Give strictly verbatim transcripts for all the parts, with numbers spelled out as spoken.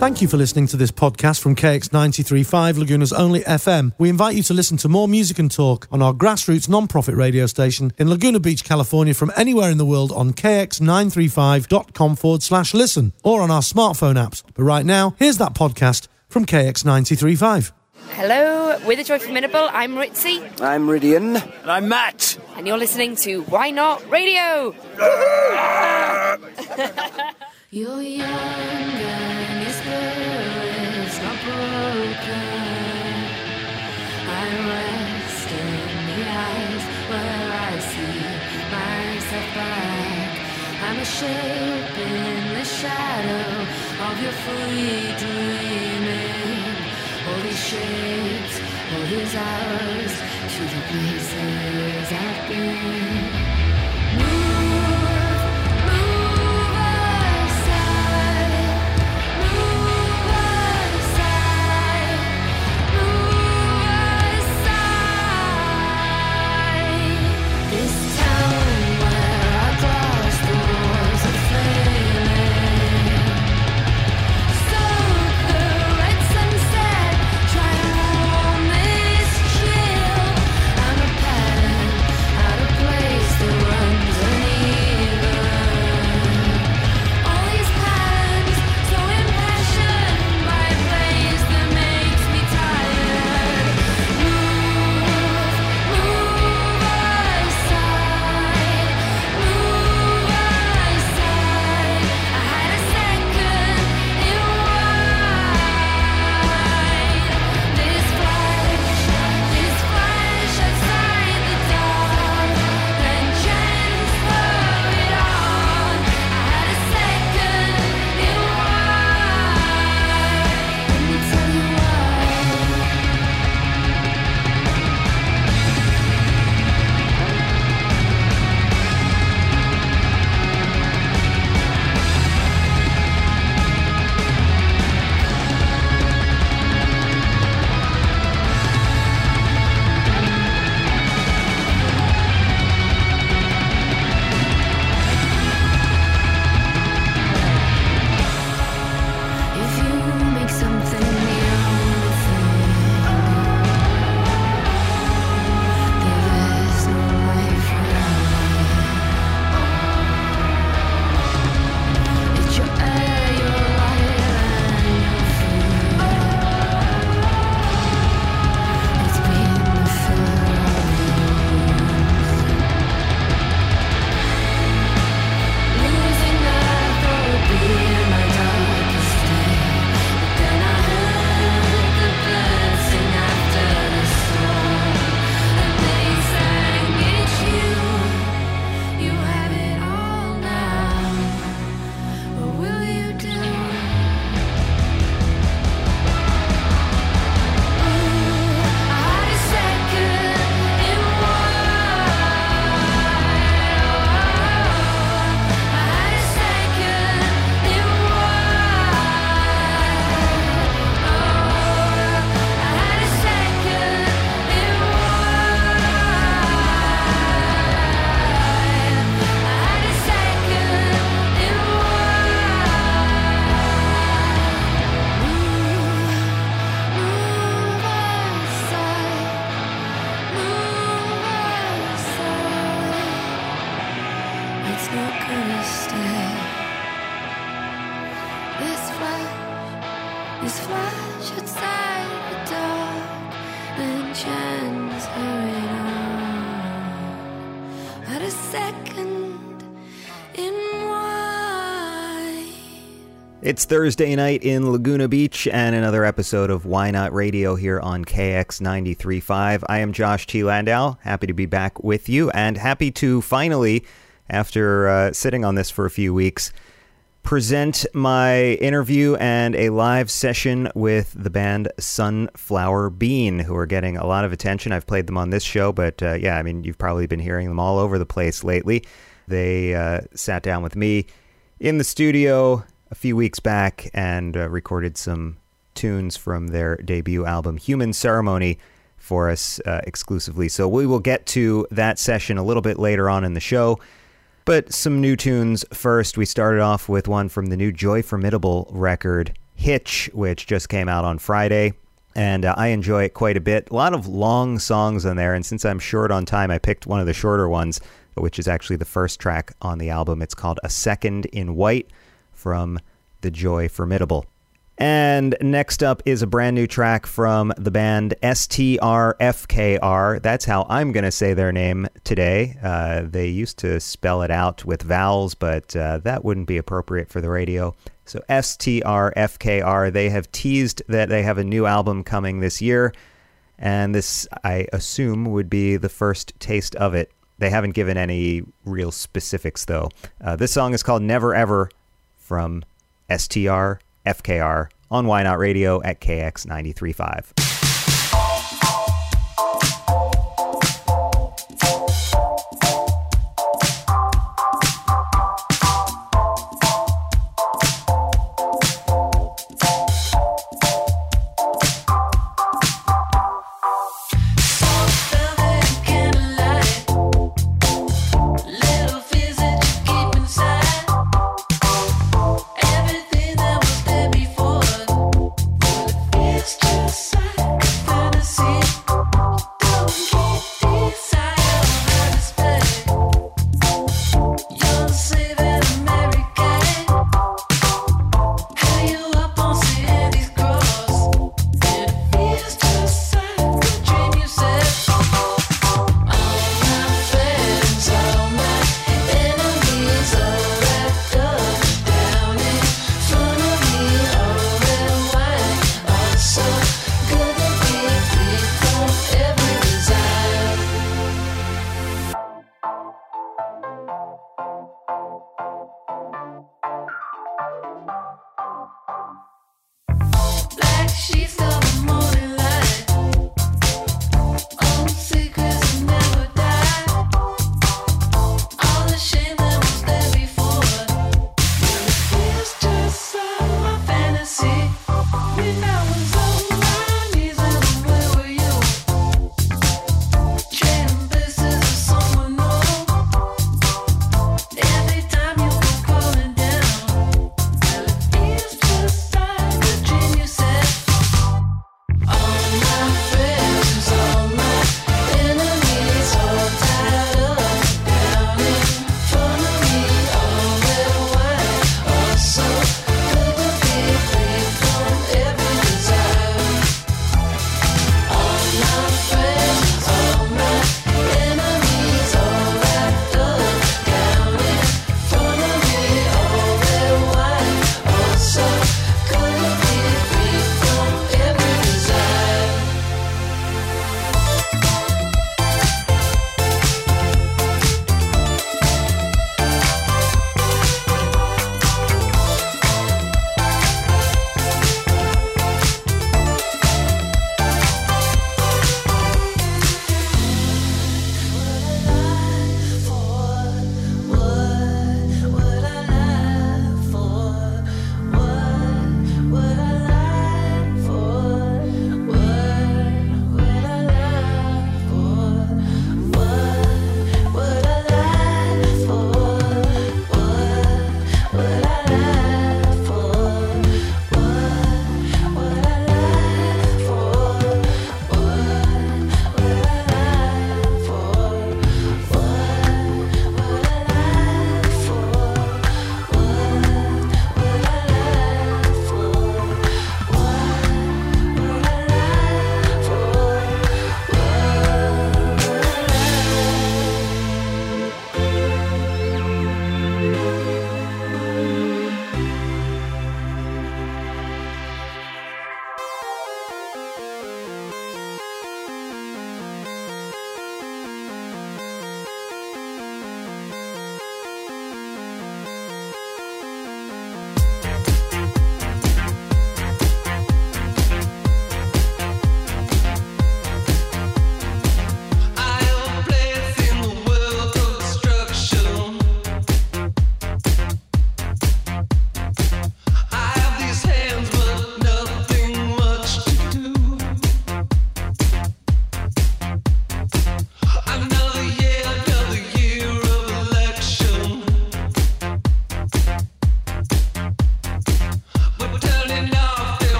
Thank you for listening to this podcast from K X ninety-three point five, Laguna's only F M. We invite you to listen to more music and talk on our grassroots non-profit radio station in Laguna Beach, California, from anywhere in the world on k x nine three five dot com forward slash listen or on our smartphone apps. But right now, here's that podcast from K X ninety-three point five. Hello, we're the Joyful Minable. I'm Ritzy. I'm Ridian. And I'm Matt. And you're listening to Why Not Radio. You're young and your spirit's not broken. I rest in the eyes where I see myself back. I'm a shape in the shadow of your free dreaming. All these shapes, all these hours, to the places I've been. It's Thursday night in Laguna Beach and another episode of Why Not Radio here on K X ninety-three point five. I am Josh T. Landau, happy to be back with you and happy to finally, after uh, sitting on this for a few weeks, present my interview and a live session with the band Sunflower Bean, who are getting a lot of attention. I've played them on this show, but uh, yeah, I mean, you've probably been hearing them all over the place lately. They uh, sat down with me in the studio a few weeks back and uh, recorded some tunes from their debut album Human Ceremony for us uh, exclusively. So we will get to that session a little bit later on in the show. But some new tunes first. We started off with one from the new Joy Formidable record, Hitch, which just came out on Friday. And uh, I enjoy it quite a bit. A lot of long songs on there. And since I'm short on time, I picked one of the shorter ones, which is actually the first track on the album. It's called A Second in White from The Joy Formidable. And next up is a brand new track from the band S T R F K R. That's how I'm going to say their name today. Uh, they used to spell it out with vowels, but uh, that wouldn't be appropriate for the radio. So S T R F K R, they have teased that they have a new album coming this year. And this, I assume, would be the first taste of it. They haven't given any real specifics, though. Uh, this song is called Never Ever from S T R F K R on Why Not Radio at K X ninety-three point five.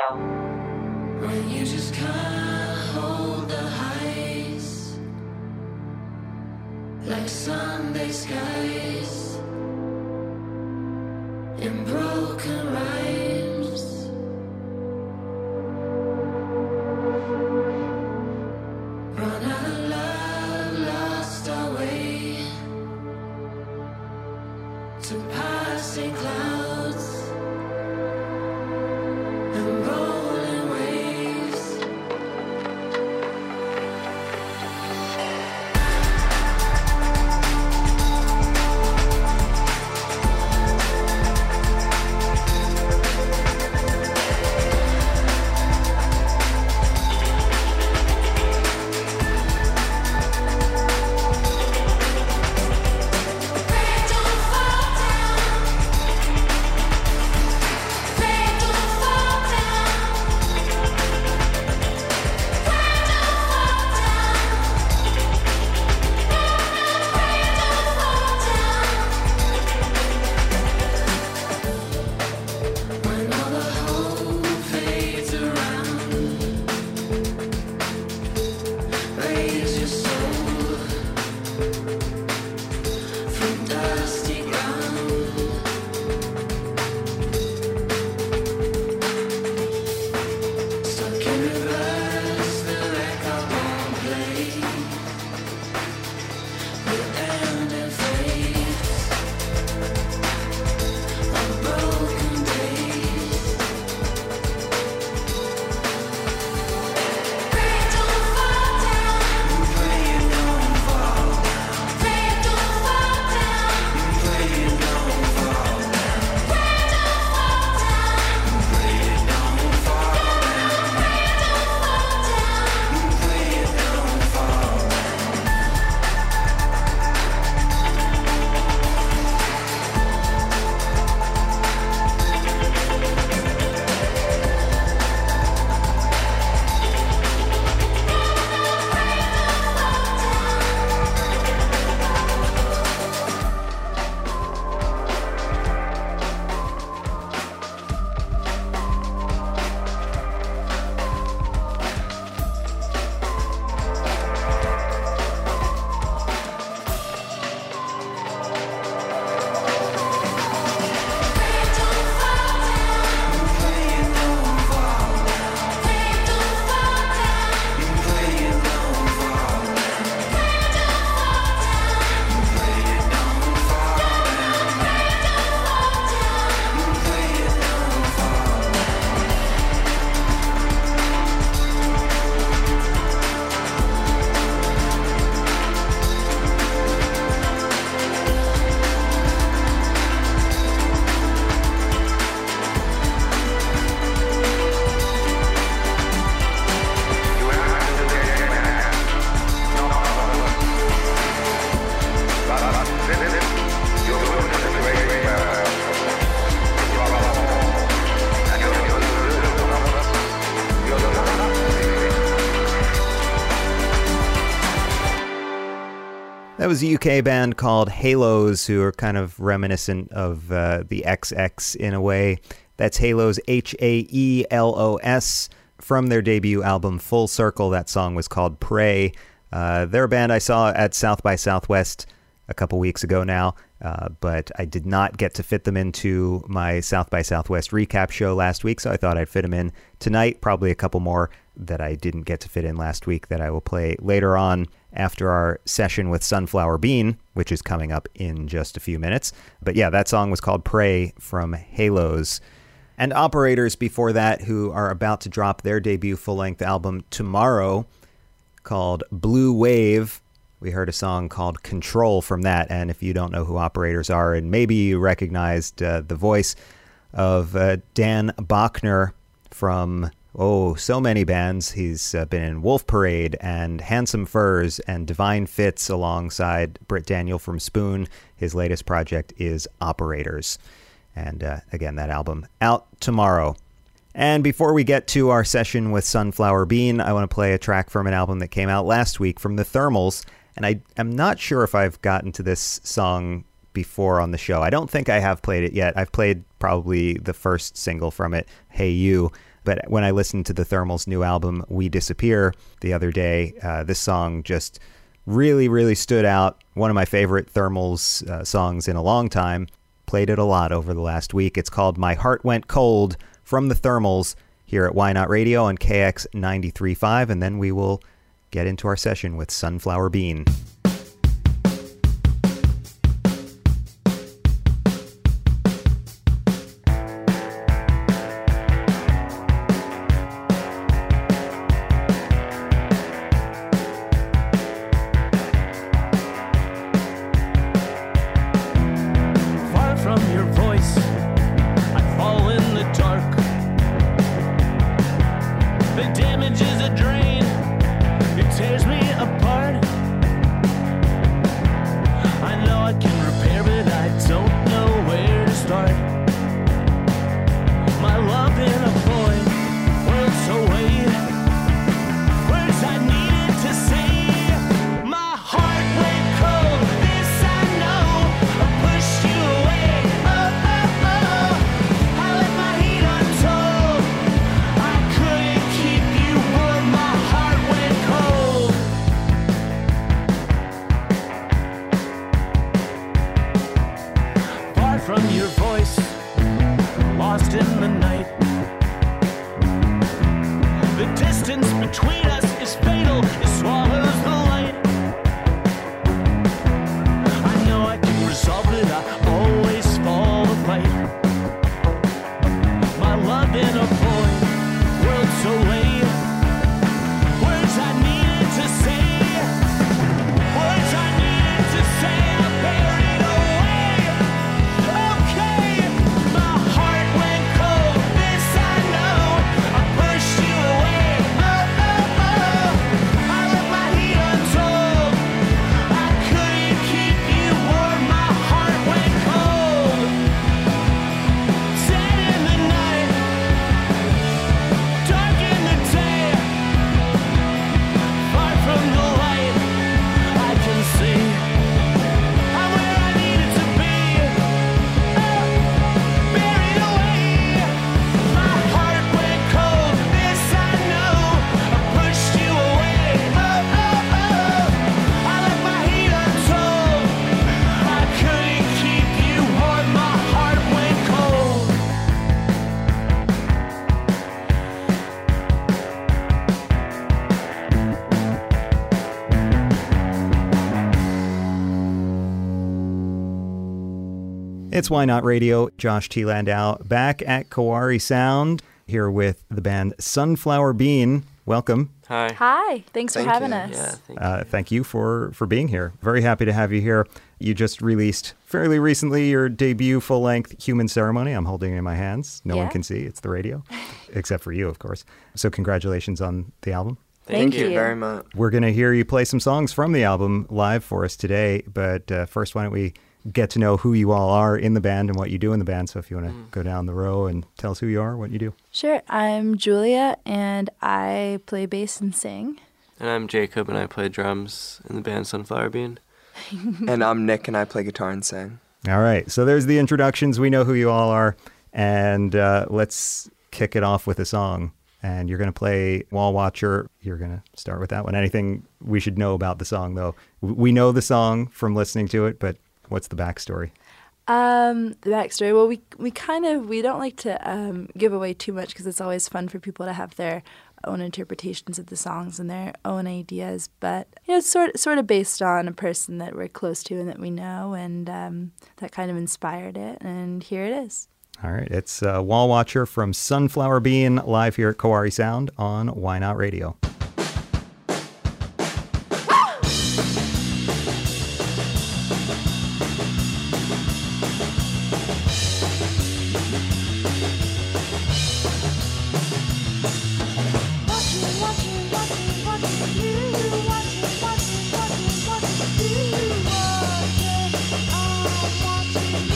When you just can't hold the highs, like Sunday skies, in broken rhymes, run out of love, lost our way to passing clouds and rolling waves. When all the hope fades around, raise your soul from dusty ground. Stuck in reverse, the record won't play. The end and fades on broken days. Pray don't fall down. Pray you don't fall down. Pray don't fall down. Pray you don't fall down. Pray don't fall down. Pray you don't fall down. Pray you don't fall down. That was a U K band called Halos, who are kind of reminiscent of uh, the X X in a way. That's Halos, H A E L O S, from their debut album Full Circle. That song was called Pray. Uh, they're a band I saw at South by Southwest a couple weeks ago now, uh, but I did not get to fit them into my South by Southwest recap show last week, so I thought I'd fit them in tonight. Probably a couple more that I didn't get to fit in last week that I will play later on after our session with Sunflower Bean, which is coming up in just a few minutes. But yeah, that song was called Pray from Halos. And Operators before that, who are about to drop their debut full-length album tomorrow called Blue Wave. We heard a song called Control from that, and if you don't know who Operators are, and maybe you recognized uh, the voice of uh, Dan Bachner from, oh, so many bands. He's uh, been in Wolf Parade and Handsome Furs and Divine Fits alongside Britt Daniel from Spoon. His latest project is Operators. And uh, again, that album out tomorrow. And before we get to our session with Sunflower Bean, I want to play a track from an album that came out last week from the Thermals. And I am not sure if I've gotten to this song before on the show. I don't think I have played it yet. I've played probably the first single from it, Hey You. But when I listened to the Thermals' new album, We Disappear, the other day, uh, this song just really, really stood out. One of my favorite Thermals uh, songs in a long time. Played it a lot over the last week. It's called My Heart Went Cold from the Thermals here at Why Not Radio on K X ninety-three point five. And then we will get into our session with Sunflower Bean. It's Why Not Radio. Josh T. Landau back at Kawari Sound here with the band Sunflower Bean. Welcome. Hi. Hi. Thanks Thank for having you. us. Yeah, thank Uh, thank you for, for being here. Very happy to have you here. You just released fairly recently your debut full-length Human Ceremony. I'm holding it in my hands. No Yeah. one can see. It's the radio, except for you, of course. So congratulations on the album. Thank, Thank you you. very much. We're going to hear you play some songs from the album live for us today. But uh, first, why don't we get to know who you all are in the band and what you do in the band. So if you want to Mm. go down the row and tell us who you are, what you do. Sure. I'm Julia, and I play bass and sing. And I'm Jacob, and I play drums in the band Sunflower Bean. And I'm Nick, and I play guitar and sing. All right. So there's the introductions. We know who you all are. And uh, let's kick it off with a song. And you're going to play Wall Watcher. You're going to start with that one. Anything we should know about the song, though? We know the song from listening to it, but what's the backstory? Um, the backstory. Well, we we kind of we don't like to um, give away too much because it's always fun for people to have their own interpretations of the songs and their own ideas. But you know, it's sort sort of based on a person that we're close to and that we know, and um, that kind of inspired it. And here it is. All right. It's uh, Wall Watcher from Sunflower Bean live here at Kawari Sound on Why Not Radio. Watching, watching, watching, watching you. Watching, watching, watching, watching you. Watching, I'm watching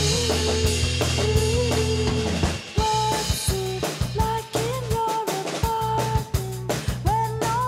you. What's it like in your apartment when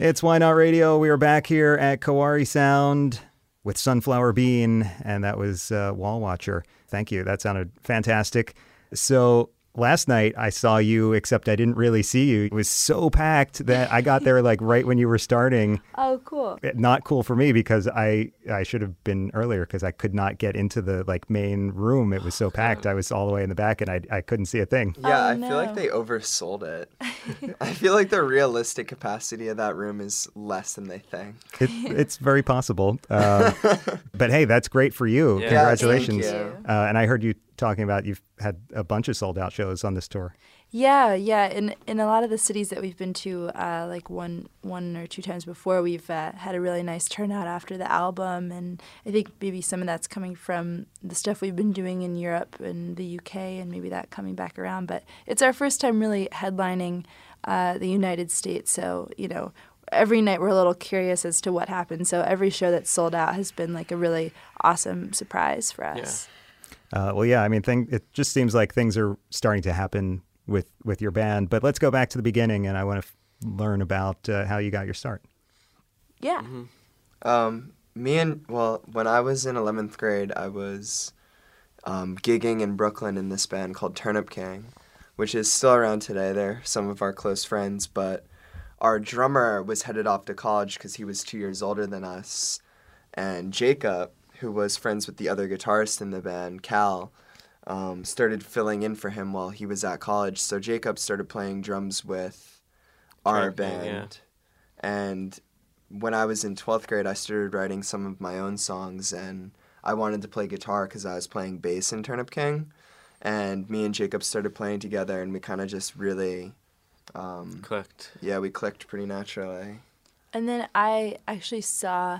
It's Why Not Radio. We are back here at Kawari Sound with Sunflower Bean, and that was uh, Wall Watcher. Thank you. That sounded fantastic. So last night I saw you, except I didn't really see you. It was so packed that I got there like right when you were starting. Oh, cool. Not cool for me because I, I should have been earlier because I could not get into the like main room. It was so packed. I was all the way in the back and I, I couldn't see a thing. Yeah, Oh, I feel like no. they oversold it. I feel like the realistic capacity of that room is less than they think. It, it's very possible. Uh, but hey, that's great for you. Yeah. Congratulations. Yeah, thank you. Uh, and I heard you talking about you've had a bunch of sold out shows on this tour. Yeah, yeah. In in a lot of the cities that we've been to, uh, like one one or two times before, we've uh, had a really nice turnout after the album, and I think maybe some of that's coming from the stuff we've been doing in Europe and the U K, and maybe that coming back around. But it's our first time really headlining uh, the United States, so you know. Every night we're a little curious as to what happens. So every show that's sold out has been like a really awesome surprise for us. Uh, well, yeah, I mean, thing, it just seems like things are starting to happen with, with your band. But let's go back to the beginning, and I want to f- learn about uh, how you got your start. Yeah. Um, me and, well, when I was in eleventh grade, I was um, gigging in Brooklyn in this band called Turnip King, which is still around today. They're some of our close friends, but our drummer was headed off to college because he was two years older than us. And Jacob, who was friends with the other guitarist in the band, Cal, um, started filling in for him while he was at college. So Jacob started playing drums with our Turnip King, band. And when I was in twelfth grade, I started writing some of my own songs, and I wanted to play guitar because I was playing bass in Turnip King. And me and Jacob started playing together, and we kind of just really... Um, Clicked. yeah, we clicked pretty naturally. And then I actually saw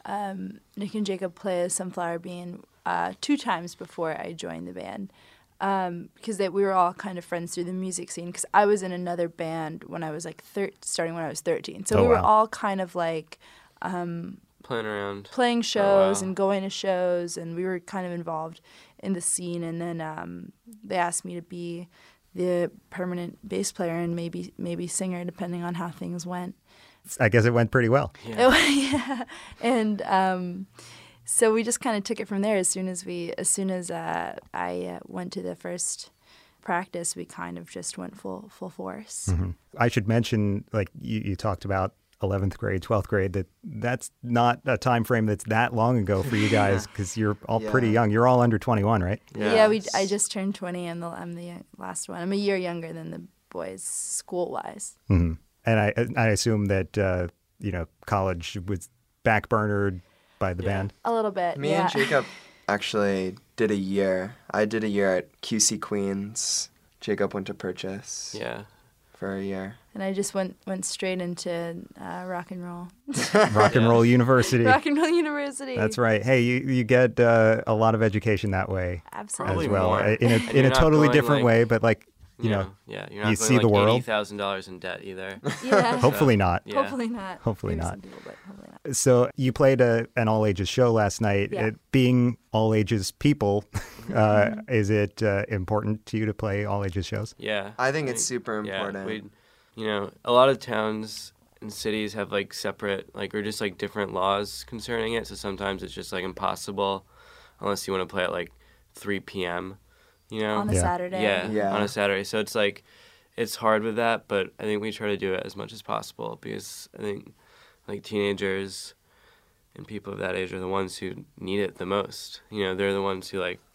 um, Nick and Jacob play as Sunflower Bean uh, two times before I joined the band, um, because they, we were all kind of friends through the music scene. Because I was in another band when I was like thir- starting when I was thirteen, so Oh, we were wow. all kind of like um, Playing around. playing shows wow. and going to shows, and we were kind of involved in the scene. And then um, they asked me to be the permanent bass player and maybe maybe singer, depending on how things went. I guess it went pretty well. Yeah. yeah, and um, so we just kind of took it from there. As soon as we, as soon as uh, I uh, went to the first practice, we kind of just went full full force. Mhm. I should mention, like you, you talked about eleventh grade, twelfth grade, that that's not a time frame that's that long ago for you guys because you're all Yeah. pretty young. You're all under twenty-one, right? Yeah, we. I just turned twenty. I'm the I'm the last one. I'm a year younger than the boys, school wise. hmm And I I assume that uh, you know college was backburnered by the Yeah. band. A little bit. Me yeah. and Jacob actually did a year. I did a year at Q C Queens. Jacob went to Purchase Yeah. for a year. And I just went went straight into uh, rock and roll. Rock and Yeah. Roll University. Rock and roll university. That's right. Hey, you, you get uh, a lot of education that way Absolutely. as Probably well, more. uh, in a And in you're a not totally going, different like, way. But like you yeah. know, Yeah. You're not you going, see like the world. eighty thousand dollars in debt either. Yeah. hopefully not. Yeah. Hopefully not. Hopefully Maybe not. some people, but hopefully not. So you played a, an all ages show last night. Yeah. It, being all ages people, uh, is it uh, important to you to play all ages shows? Yeah. I think it's super yeah, important. we, you know, a lot of towns and cities have like separate, like, or just like different laws concerning it. So sometimes it's just like impossible unless you want to play at like three p.m., you know? On a Yeah. Saturday. Yeah, Yeah. on a Saturday. So it's like, it's hard with that, but I think we try to do it as much as possible because I think like teenagers and people of that age are the ones who need it the most. You know, they're the ones who like,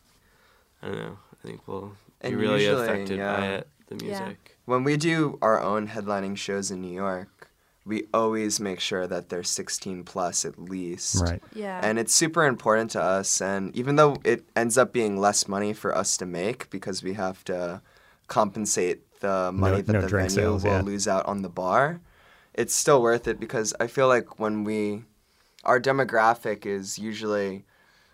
I don't know, I think will be And really usually, affected by yeah. it, the Yeah. music. When we do our own headlining shows in New York, we always make sure that they're sixteen plus at least. Right. Yeah. And it's super important to us. And even though it ends up being less money for us to make because we have to compensate the money No- that no the drink venue sales, will yeah. lose out on the bar, it's still worth it because I feel like when we, our demographic is usually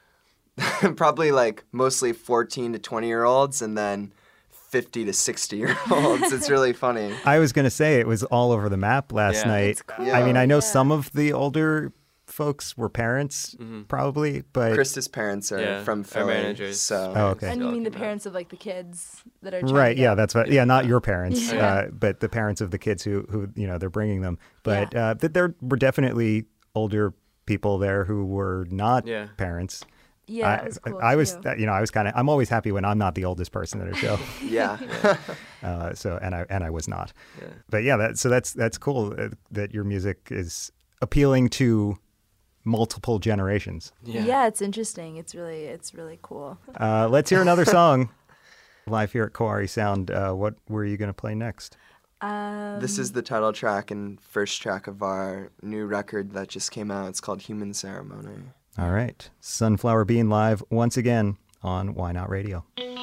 probably like mostly fourteen to twenty year olds and then fifty to sixty year olds. It's really funny. I was going to say it was all over the map last Yeah. night. It's cool. I mean, I know Yeah. some of the older folks were parents, Mhm. probably, but Krista's parents are Yeah, from our Philly, managers. so Oh, okay. And you all mean the came out. parents of like the kids that are trying right, to yeah, get- that's what. Yeah, not your parents, Yeah. uh, but the parents of the kids who who you know they're bringing them. But uh, that there were definitely older people there who were not Yeah. parents. Yeah, I, it was cool. I was, too. you know, I was kind of. I'm always happy when I'm not the oldest person at a show. yeah. uh, so, and I and I was not. Yeah. But yeah, that so that's that's cool uh, that your music is appealing to multiple generations. Yeah. Yeah, it's interesting. It's really it's really cool. Uh, let's hear another song live here at Kowari Sound. Uh, what were you going to play next? Um, This is the title track and first track of our new record that just came out. It's called Human Ceremony. All right, Sunflower Bean live once again on Why Not Radio.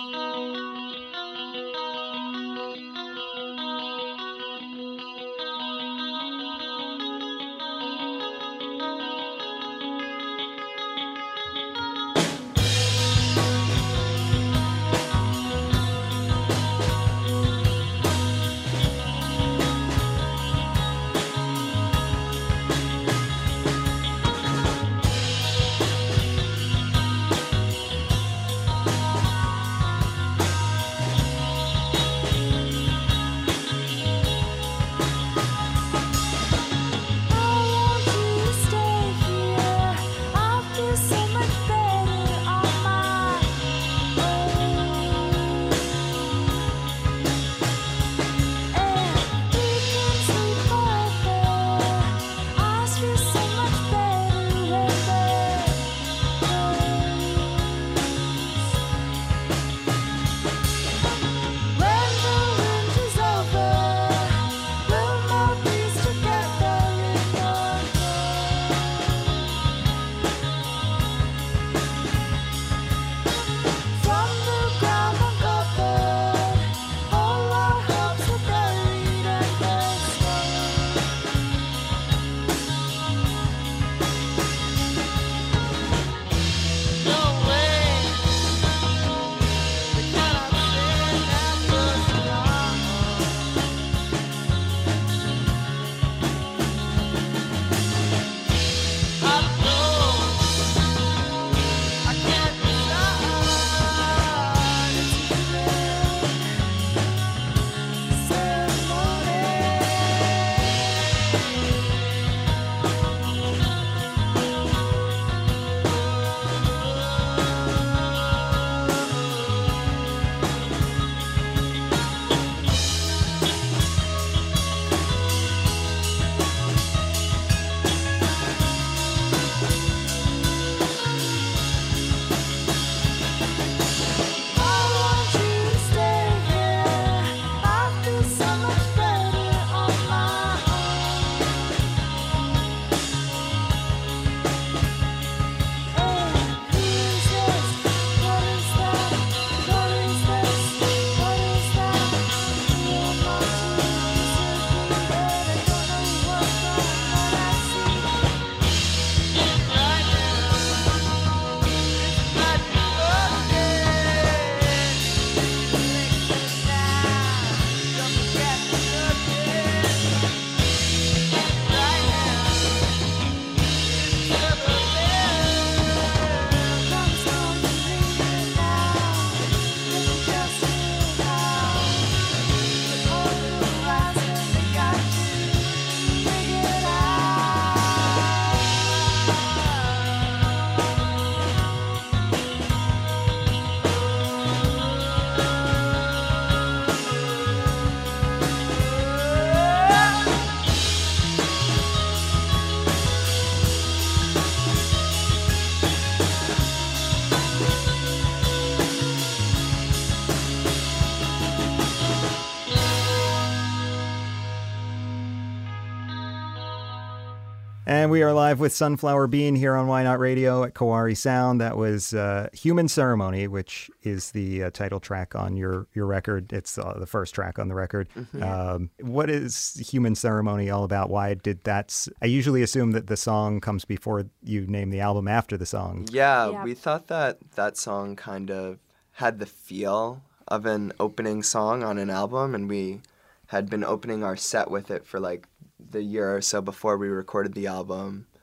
And we are live with Sunflower Bean here on Why Not Radio at Kowari Sound. That was uh, Human Ceremony, which is the uh, title track on your, your record. It's uh, the first track on the record. Mm-hmm. Um, what is Human Ceremony all about? Why did that... S- I usually assume that the song comes before you name the album after the song. Yeah, Yeah. we thought that that song kind of had the feel of an opening song on an album, and we had been opening our set with it for like the year or so before we recorded the album.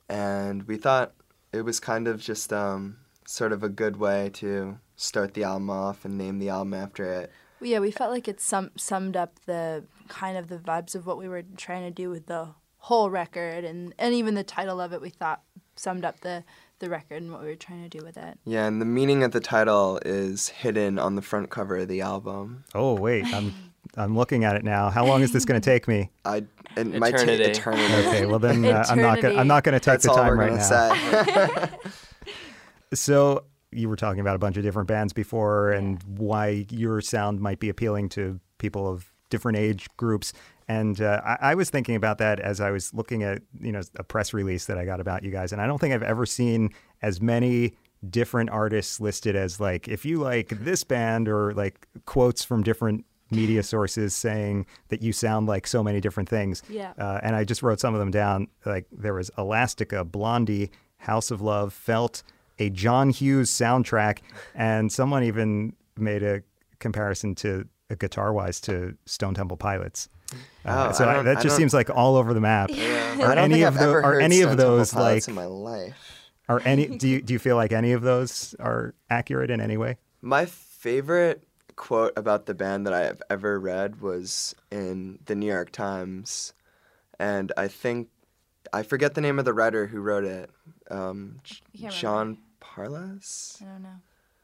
and we thought it was kind of just um, sort of a good way to start the album off and name the album after it. Well, yeah, we felt like it sum- summed up the kind of the vibes of what we were trying to do with the whole record, and, and even the title of it we thought summed up the, the record and what we were trying to do with it. Yeah, and the meaning of the title is hidden on the front cover of the album. Oh, wait, I'm I'm looking at it now. How long is this going to take me? I it might take Eternity. eternity. Okay, well then uh, I'm not gonna Eternity. I'm not going to take That's the all time we're right gonna now. say. So you were talking about a bunch of different bands before and why your sound might be appealing to people of different age groups. And uh, I, I was thinking about that as I was looking at, you know, a press release that I got about you guys. And I don't think I've ever seen as many different artists listed as like, if you like this band, or like quotes from different media sources saying that you sound like so many different things. Yeah. Uh, and I just wrote some of them down. Like there was Elastica, Blondie, House of Love, Felt, a John Hughes soundtrack, and someone even made a comparison to uh, guitar-wise to Stone Temple Pilots. Uh, Oh, so I I don't- that I just don't- seems like all over the map. I Are don't any think of I've tho- ever are heard any of Stone Temple those Pilots like in my life. are any do you do you feel like any of those are accurate in any way? My favorite quote about the band that I have ever read was in the New York Times, and I think I forget the name of the writer who wrote it. Um, J- I can't Sean Parlas. I don't know.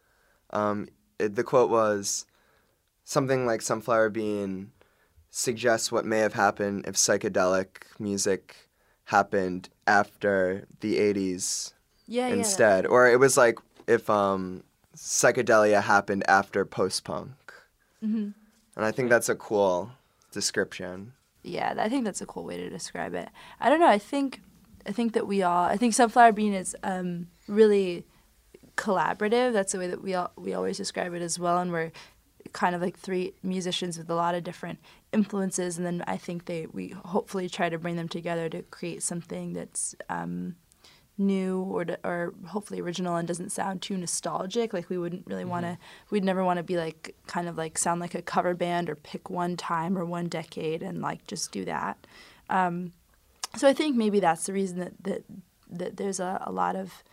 Um, it, the quote was something like "Sunflower Bean suggests what may have happened if psychedelic music happened after the eighties Yeah, yeah. instead," or it was like if um, psychedelia happened after post-punk. Mm-hmm. And I think that's a cool description. Yeah, I think that's a cool way to describe it. I don't know. I think I think that we all. I think Sunflower Bean is um, really collaborative. That's the way that we all, we always describe it as well. And we're kind of like three musicians with a lot of different influences. And then I think they we hopefully try to bring them together to create something that's um, new or to, or hopefully original and doesn't sound too nostalgic. Like we wouldn't really want to. We'd never want to be like kind of like sound like a cover band or pick one time or one decade and like just do that. Um, so I think maybe that's the reason that that, that there's a, a lot of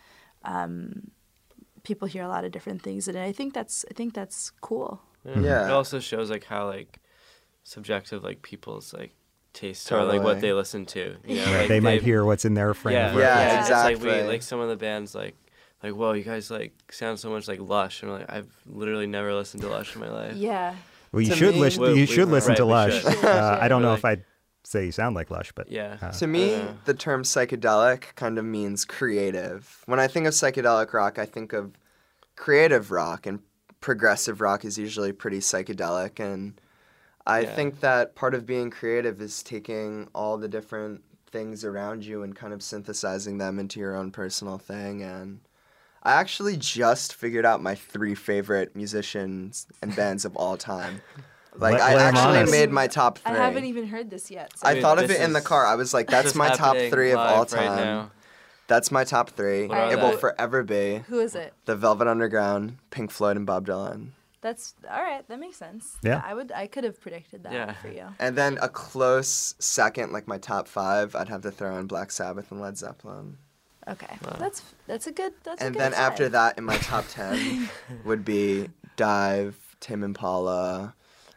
um, people hear a lot of different things, and I think that's I think that's cool. Yeah. It also shows like how like subjective like people's like tastes are, Totally. like what they listen to. You know, like, they might hear what's in their frame. Yeah, of Yeah, reference. yeah, It's like we exactly. like some of the bands like like whoa, you guys like sound so much like Lush, and I'm like I've literally never listened to Lush in my life. Yeah. Well, you To should me- listen. We- You we- should listen right, to we Lush. should. Uh, I don't We're know like- if I'd say you sound like Lush, but Yeah. uh, To me, Uh, the term psychedelic kind of means creative. When I think of psychedelic rock, I think of creative rock, and progressive rock is usually pretty psychedelic. And I Yeah. think that part of being creative is taking all the different things around you and kind of synthesizing them into your own personal thing. And I actually just figured out my three favorite musicians and bands of all time. Like, Let- I let 'em on actually us. made my top three. I haven't even heard this yet. So. I Dude, thought of this it in the is- car. I was like, that's This is my top happening three of all live right time. now. That's my top three. What are It will they? forever be Who is it? The Velvet Underground, Pink Floyd, and Bob Dylan. That's all right. That makes sense. Yeah. I would. I could have predicted that Yeah. for you. And then a close second, like my top five, I'd have to throw in Black Sabbath and Led Zeppelin. Okay. That's that's a good. That's a And good then after five. that, in my top ten, would be Dive, Tame Impala,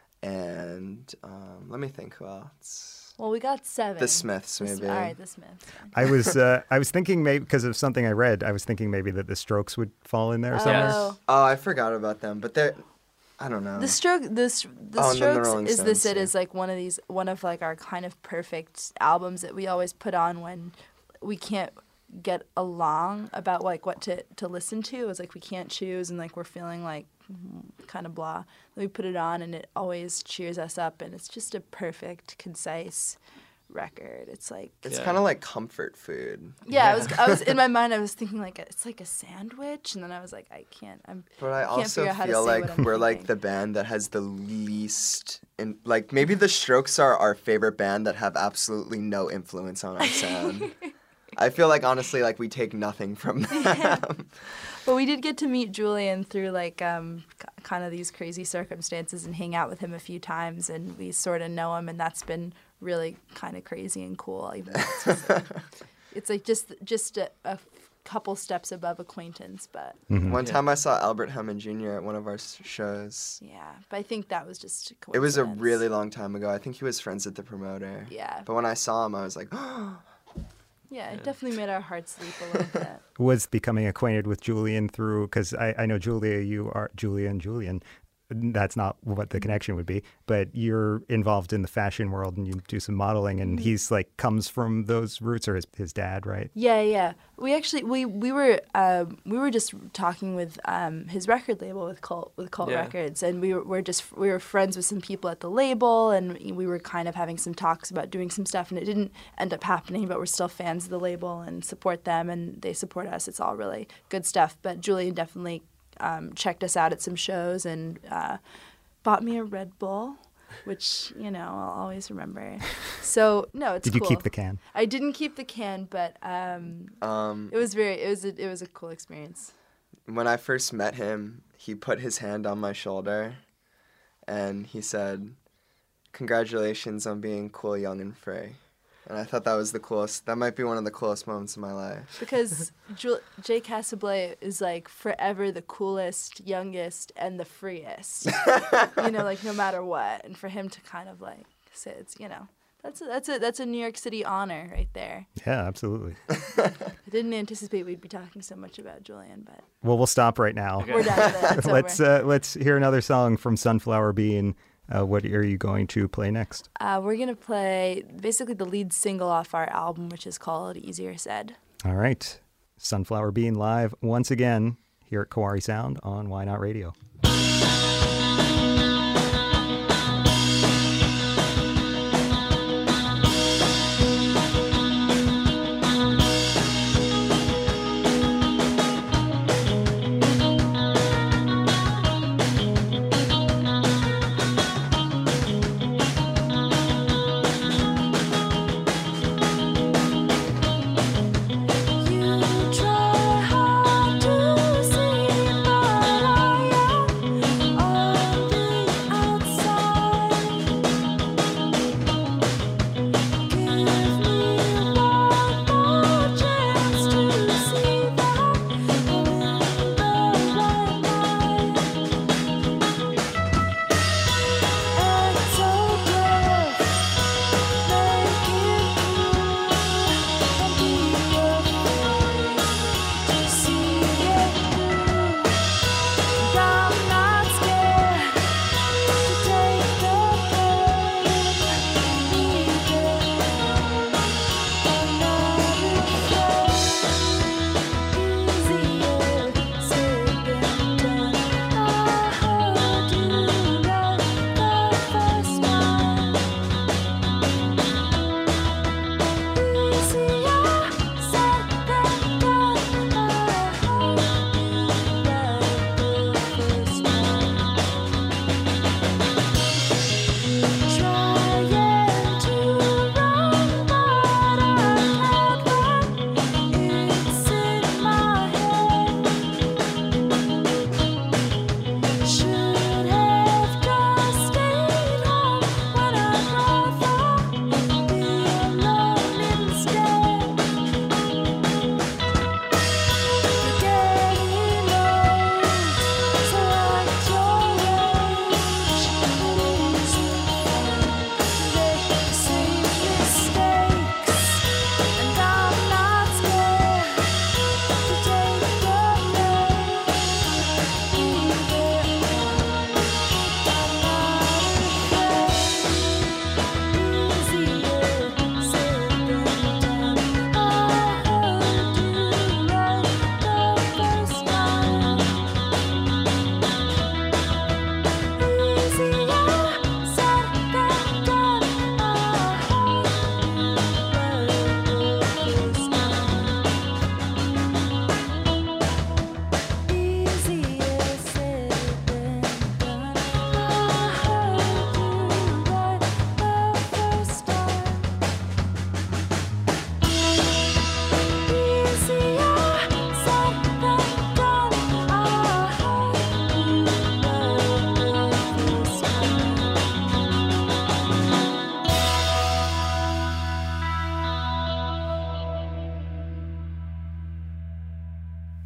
and um, let me think who else. Well, we got seven. The Smiths, The Sm- maybe. All right, the Smiths. I was uh, I was thinking maybe because of something I read, I was thinking maybe that the Strokes would fall in there somewhere. Oh. Oh, I forgot about them, but they're, I don't know. The stroke, the Str- the Oh, and then the Strokes Rolling is this. Stones, It yeah. is like one of these, one of like our kind of perfect albums that we always put on when we can't get along about like what to to listen to. It's like we can't choose, and like we're feeling like kind of blah. Then we put it on, and it always cheers us up, and it's just a perfect, concise record. It's like It's Yeah. kind of like comfort food. yeah, I was I was in my mind. I was thinking like it's like a sandwich, and then I was like, I can't. I'm. But I can't also figure out how to feel say like what I'm we're like thinking. the band that has the least, in, like maybe the Strokes are our favorite band that have absolutely no influence on our sound. I feel like honestly, like we take nothing from them. But we did get to meet Julian through like um, k- kind of these crazy circumstances and hang out with him a few times, and we sort of know him, and that's been really kind of crazy and cool. Even though it's just, it's like just just a, a couple steps above acquaintance, but One Yeah. time I saw Albert Hammond Junior at one of our s- shows. yeah. But I think that was just a It was a coincidence. really long time ago. I think he was friends with the promoter. Yeah. But when I saw him, I was like, Yeah, it definitely made our hearts leap a little bit. Was becoming acquainted with Julian through, because I, I know Julia, you are Julia and Julian. That's not what the connection would be, but you're involved in the fashion world and you do some modeling, and he's like comes from those roots, or his, his dad, right? Yeah, yeah. We actually we we were um, we were just talking with um, his record label with Cult with Cult Yeah. Records, and we were we're just we were friends with some people at the label, and we were kind of having some talks about doing some stuff, and it didn't end up happening. But we're still fans of the label and support them, and they support us. It's all really good stuff. But Julian definitely um, checked us out at some shows and uh, bought me a Red Bull, which you know I'll always remember. So no, it's Did you cool. keep the can? I didn't keep the can, but um, um, it was very it was a, it was a cool experience. when I first met him, he put his hand on my shoulder and he said, "Congratulations on being cool, young, and free." And I thought that was the coolest. That might be one of the coolest moments of my life. Because Jul- Jay Casablanca is like forever the coolest, youngest, and the freest. You know, like no matter what. And for him to kind of like say it's, you know, that's a, that's a that's a New York City honor right there. Yeah, absolutely. I didn't anticipate we'd be talking so much about Julian, but Well, we'll stop right now. Okay. we're done with it. It's let's over. uh, let's hear another song from Sunflower Bean. Uh, what are you going to play next? Uh, we're gonna play basically the lead single off our album, which is called Easier Said. All right, Sunflower Bean live once again here at Kawari Sound on Why Not Radio. You try hard to see, but I am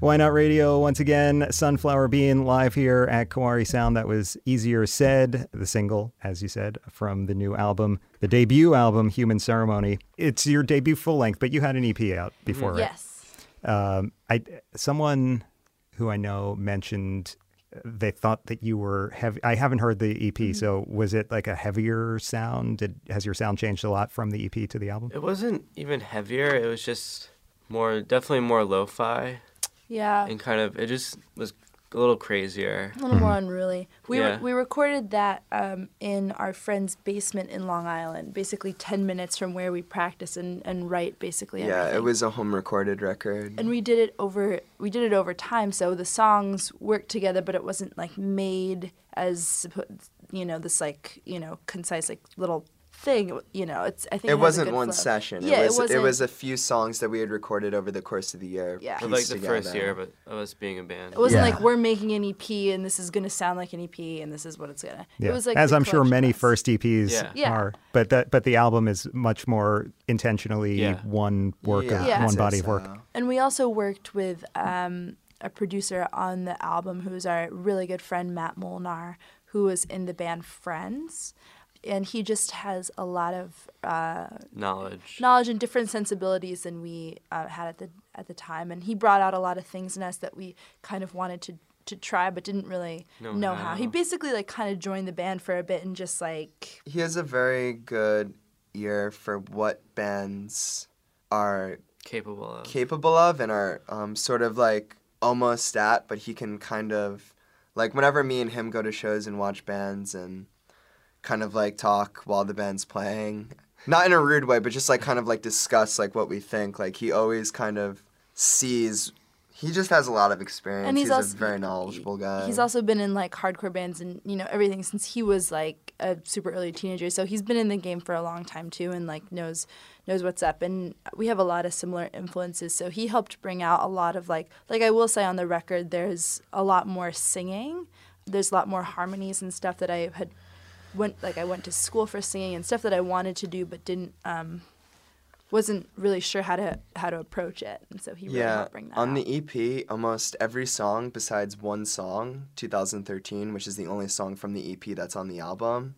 Why Not Radio once again. Sunflower Bean live here at Kawari Sound. That was Easier Said, the single, as you said, from the new album, the debut album, Human Ceremony. It's your debut full length, but you had an E P out before, right? Yes. Um, I someone who I know mentioned they thought that you were heavy. I haven't heard the E P, so was it like a heavier sound? Did has your sound changed a lot from the E P to the album? It wasn't even heavier. It was just more, definitely more lo-fi, Yeah. and kind of it just was a little crazier. A little more unruly. We Yeah. re- we recorded that um, in our friend's basement in Long Island, basically ten minutes from where we practice and, and write basically Yeah, everything. it was a home recorded record. And we did it over we did it over time, so the songs worked together, but it wasn't like made as suppo- you know this like you know concise like little thing. You know, it's I think it, It has a wasn't good one flow. session. Yeah, it was it wasn't. it was a few songs that we had recorded over the course of the year. Yeah. But pieced like the together. first year of, it, of us being a band. It wasn't Yeah. like we're making an E P and this is gonna sound like an E P and this is what it's gonna. Yeah. It was like as the I'm sure collection many was. first E Ps Yeah. Yeah. are, but that but the album is much more intentionally Yeah. one work, of, Yeah. one I'd body say of work. so. And we also worked with um, a producer on the album who's our really good friend, Matt Molnar, who was in the band Friends. And he just has a lot of uh, Knowledge. knowledge and different sensibilities than we uh, had at the at the time. And he brought out a lot of things in us that we kind of wanted to, to try but didn't really Know know how. how. He basically like kind of joined the band for a bit and just like He has a very good ear for what bands are Capable of. capable of and are um, sort of like almost at, but he can kind of, like whenever me and him go to shows and watch bands and kind of like talk while the band's playing, not in a rude way, but just like kind of like discuss like what we think. Like he always kind of sees, he just has a lot of experience. And he's he's also- a very knowledgeable guy. He's also been in like hardcore bands and you know everything since he was like a super early teenager. So he's been in the game for a long time too, and like knows knows what's up. And we have a lot of similar influences. So he helped bring out a lot of like like I will say on the record, there's a lot more singing. There's a lot more harmonies and stuff that I had went like I went to school for singing and stuff that I wanted to do but didn't um, wasn't really sure how to how to approach it. And so he really yeah, helped bring that on out. the E P, almost every song besides one song, two thousand thirteen, which is the only song from the E P that's on the album,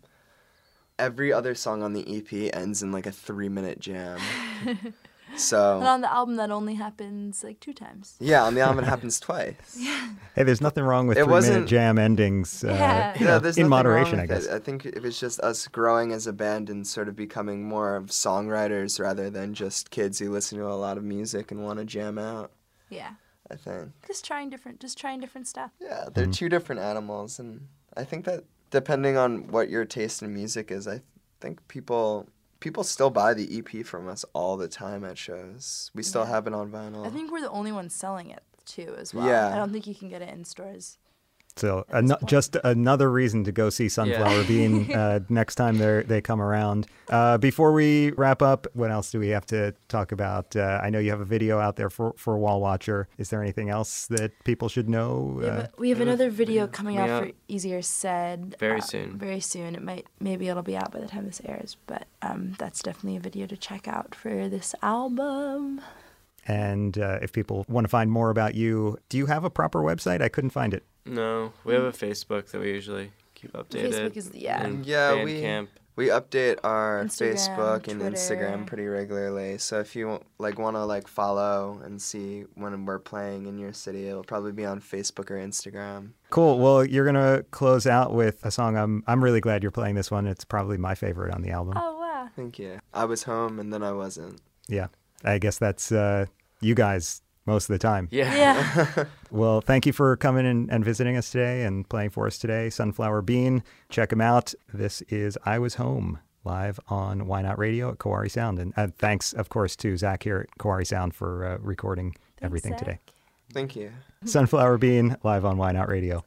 every other song on the E P ends in like a three-minute jam. And So, on the album that only happens like two times. yeah, on the album it happens twice. Hey, there's nothing wrong with It three minute wasn't- jam endings. Uh, Yeah. you know, Yeah, there's in nothing moderation, wrong I with guess. it. I think it was just us growing as a band and sort of becoming more of songwriters rather than just kids who listen to a lot of music and want to jam out, Yeah. I think. Just trying different, just trying different stuff. Yeah, they're Mm-hmm. two different animals, and I think that depending on what your taste in music is, I think people people still buy the E P from us all the time at shows. We still Yeah. have it on vinyl. I think we're the only ones selling it too, as well. Yeah. I don't think you can get it in stores. So at this ano- point. just another reason to go see Sunflower Yeah. Bean uh, next time they they come around. Uh, before we wrap up, what else do we have to talk about? Uh, I know you have a video out there for, for Wall Watcher. Is there anything else that people should know? We have, Uh, a- we have another video coming out coming for Easier Said. Very uh, soon. Very soon. It might, maybe it'll be out by the time this airs, but um, that's definitely a video to check out for this album. and uh, if people want to find more about you, do you have a proper website? I couldn't find it. No, we have a Facebook that we usually keep updated. Facebook is- yeah. And Yeah, we- Bandcamp. We update our Instagram, Facebook and Twitter. Instagram pretty regularly. So if you want- like want to like follow and see when we're playing in your city, it'll probably be on Facebook or Instagram. Cool. Well, you're gonna close out with a song. I'm I'm really glad you're playing this one. It's probably my favorite on the album. Oh, wow. Thank you. I was home and then I wasn't. Yeah, I guess that's uh, you guys most of the time. Yeah. Yeah. Well, thank you for coming in and visiting us today and playing for us today. Sunflower Bean, check them out. This is I Was Home, live on Why Not Radio at Kawari Sound. And uh, thanks, of course, to Zach here at Kawari Sound for uh, recording everything Thanks, today. Zach. Thank you. Sunflower Bean, live on Why Not Radio.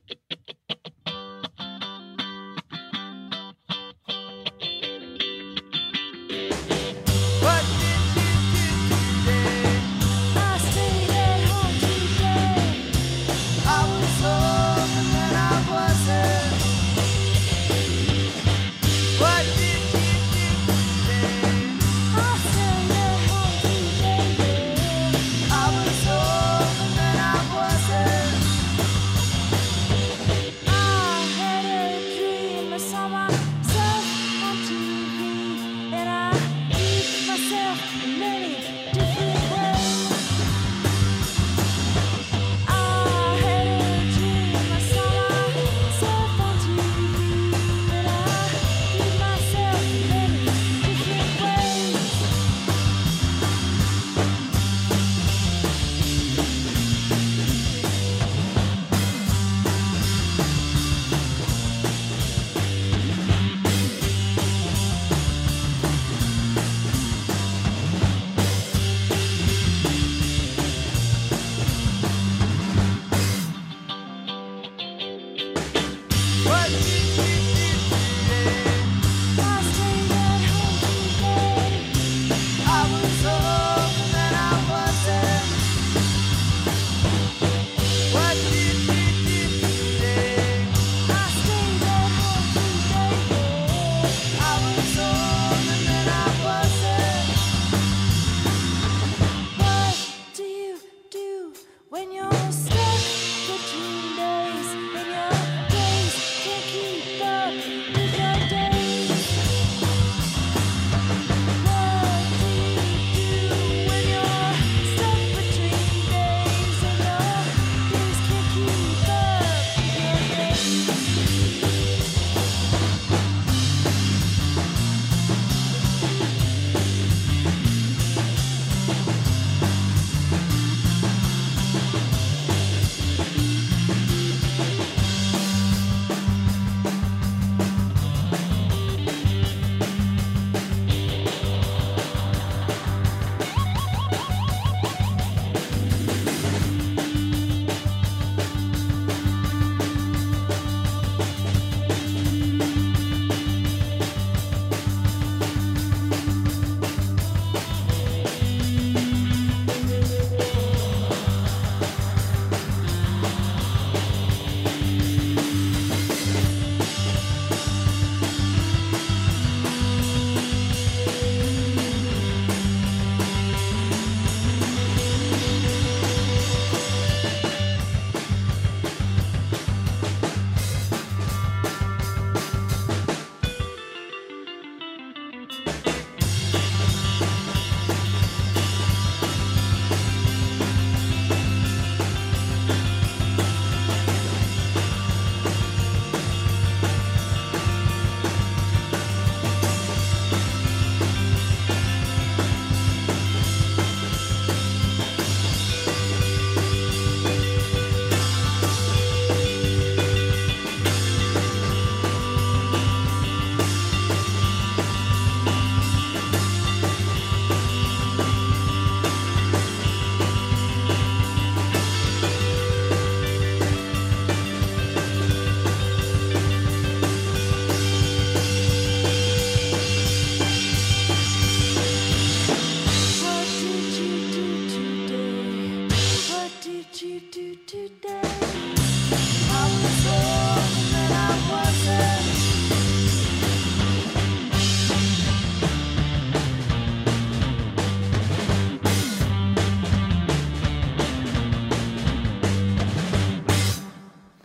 I stayed at home today. I was home and then I wasn't. What did you do today? I stayed at home today. I was home and then I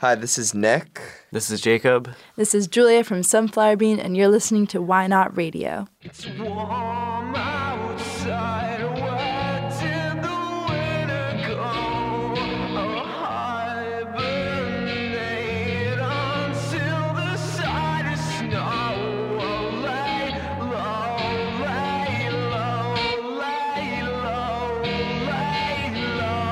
Hi, this is Nick. This is Jacob. This is Julia from Sunflower Bean, and you're listening to Why Not Radio. It's warm outside. Where did the winter go? Oh, hibernate until the sight of snow. Oh, lay low, lay low, lay low, lay low.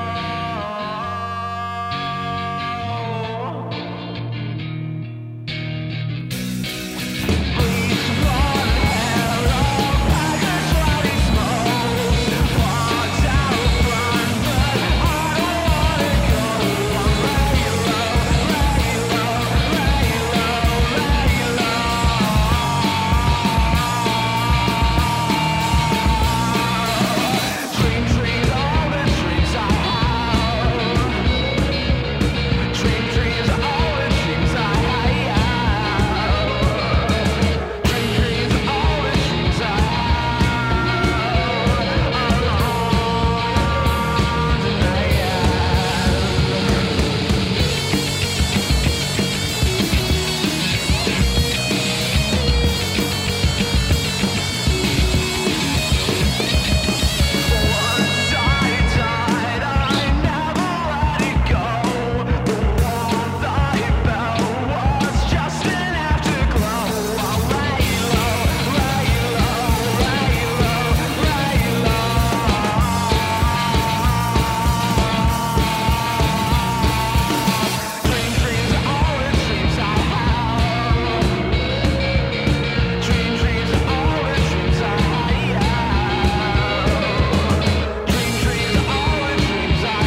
Please run, hello, packers, rowdy smoke. Walked out front, but I don't wanna go. I'm lay low, lay low, lay low, lay low. Dream trees, all the trees I have. Dream trees, all the trees I have. Dream trees, all the trees I Once I died, I never let it go. The warmth I felt was just an afterglow. I'll lay low, lay low, lay low, lay low. Dream trees, all the trees I have. Dream trees, all the trees I have. Dream trees, all the trees I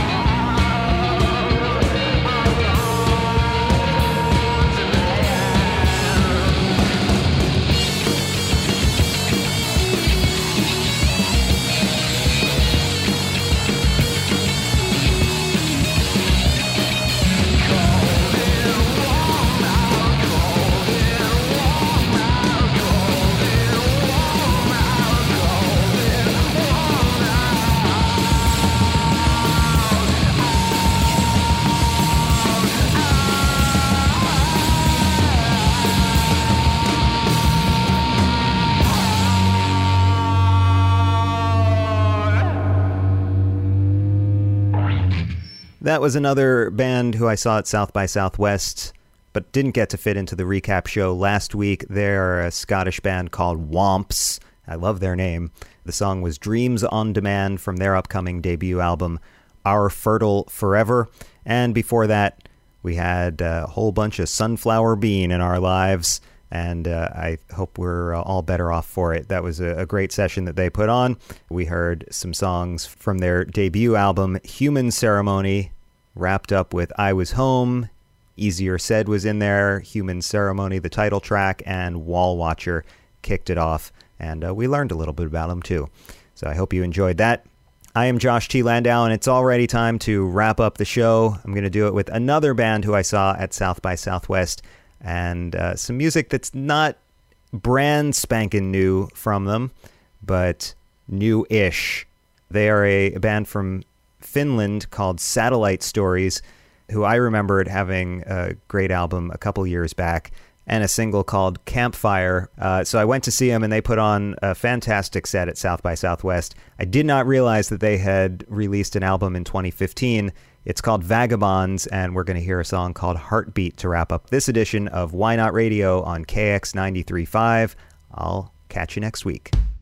That was another band who I saw at South by Southwest, but didn't get to fit into the recap show last week. They're a Scottish band called Womps. I love their name. The song was Dreams on Demand from their upcoming debut album, Our Fertile Forever. And before that, we had a whole bunch of Sunflower Bean in our lives, and uh, I hope we're uh, all better off for it. That was a, a great session that they put on. We heard some songs from their debut album, Human Ceremony, wrapped up with I Was Home, Easier Said was in there, Human Ceremony, the title track, and Wall Watcher kicked it off. And uh, we learned a little bit about them too. So I hope you enjoyed that. I am Josh T. Landau, and it's already time to wrap up the show. I'm going to do it with another band who I saw at South by Southwest, and uh, some music that's not brand spanking new from them, but new-ish. They are a, a band from Finland called Satellite Stories, who I remembered having a great album a couple years back and a single called Campfire. Uh, so I went to see them, and they put on a fantastic set at South by Southwest. I did not realize that they had released an album in twenty fifteen. It's called Vagabonds, and we're going to hear a song called Heartbeat to wrap up this edition of Why Not Radio on K X ninety-three point five. I'll catch you next week.